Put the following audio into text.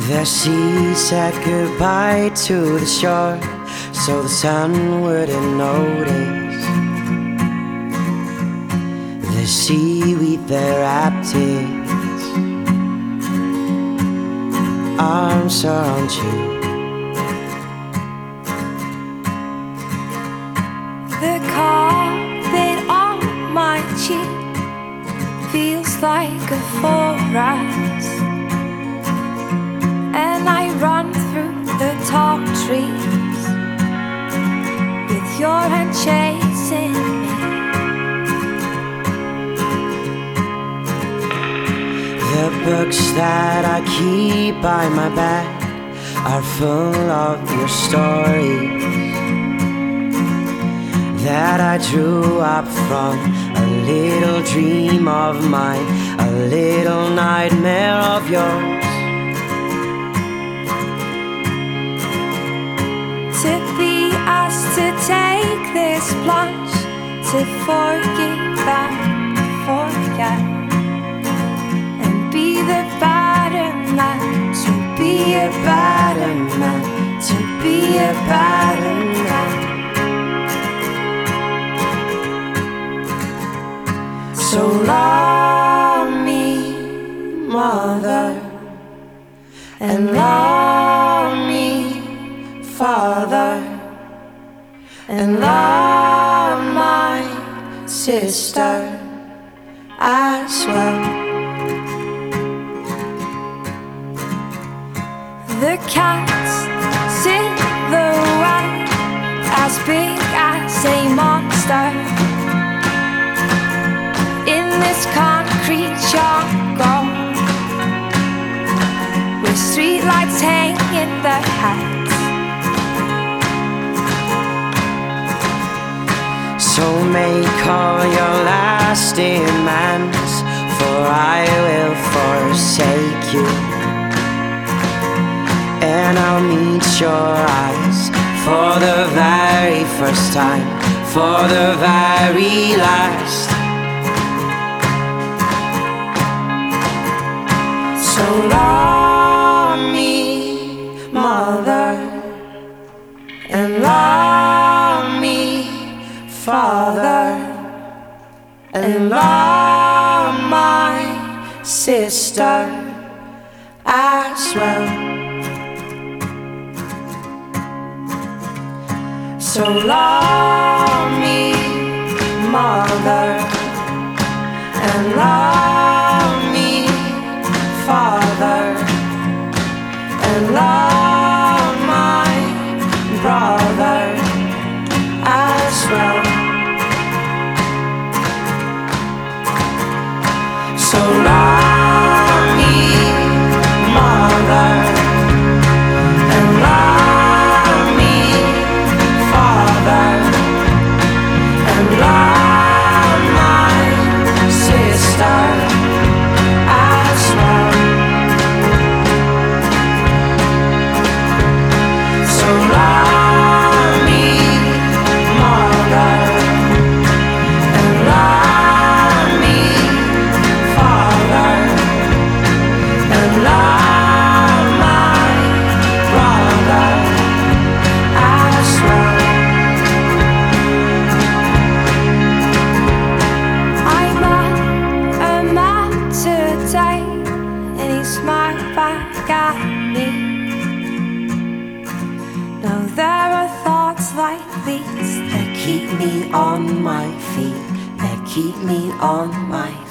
The sea said goodbye to the shore, so the sun wouldn't notice. The seaweed there wrapped its arms around you. The carpet on my cheek feels like a forest, and I run through the tall trees with your hand chasing me. The books that I keep by my bed are full of your stories that I drew up from a little dream of mine, a little nightmare of yours. To be asked to take this plunge, to forgive and forget, and be the better man, to be a better man, to be a better man. So love me, Mother, and love me, Father, and love my sister as well. The cat's silhouette as big as a monster in this concrete jungle, with streetlights hanging their heads. So make all your last demands, for I will forsake you, and I'll meet your eyes for the very first time, for the very last. So love me, Mother, and love me, Father, and love my sister as well. So love me, Mother, and love me, Father, and love my brother as well. So love me, Mother, and love me, Father, and love my sister as well. So love me, Mother, and love me, Father, and love my brother as well. I met a man today, and he smiled back at me. Now there are thoughts like these that keep me on my feet, that keep me on my feet.